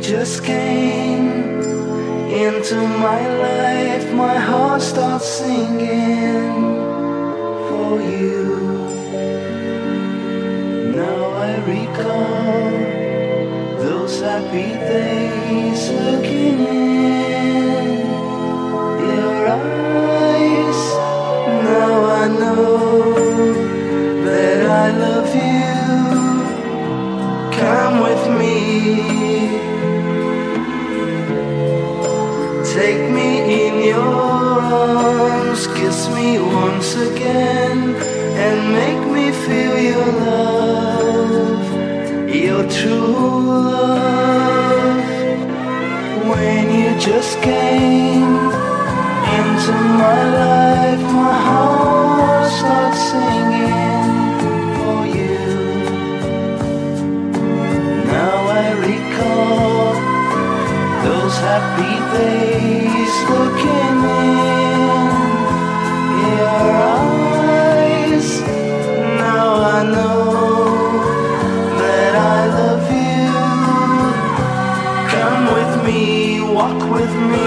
just came into my life, my heart starts singing for you. Now I recall those happy days, looking in your eyes. Now I know that I love you. Come with me, take me in your arms, kiss me once again, and make me feel your love, your true love. When you just came into my life, my heart starts singing for you. Now I recall those happy days, looking in your eyes. Now I know that I love you. Come with me, walk with me,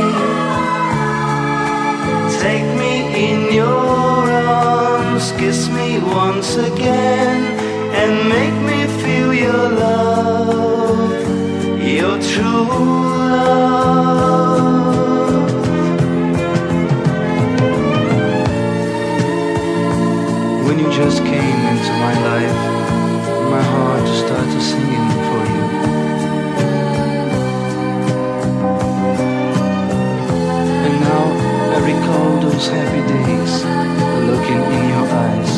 take me in your arms, kiss me once again, and make me feel your love, your true love. When you just came into my life, my heart just started singing for you. And now I recall those happy days, looking in your eyes.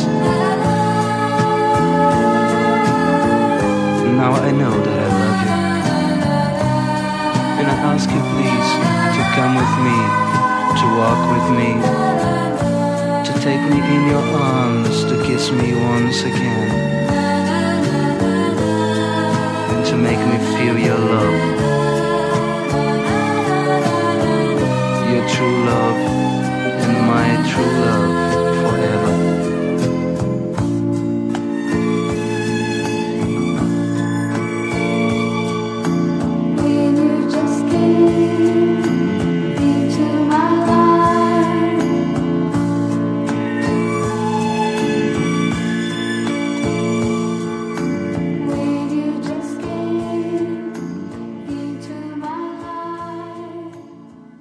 Now I know that I love you, and I ask you please to come with me, to walk with me, to take me in your arms, to kiss me once again, and to make me feel your love, your true love.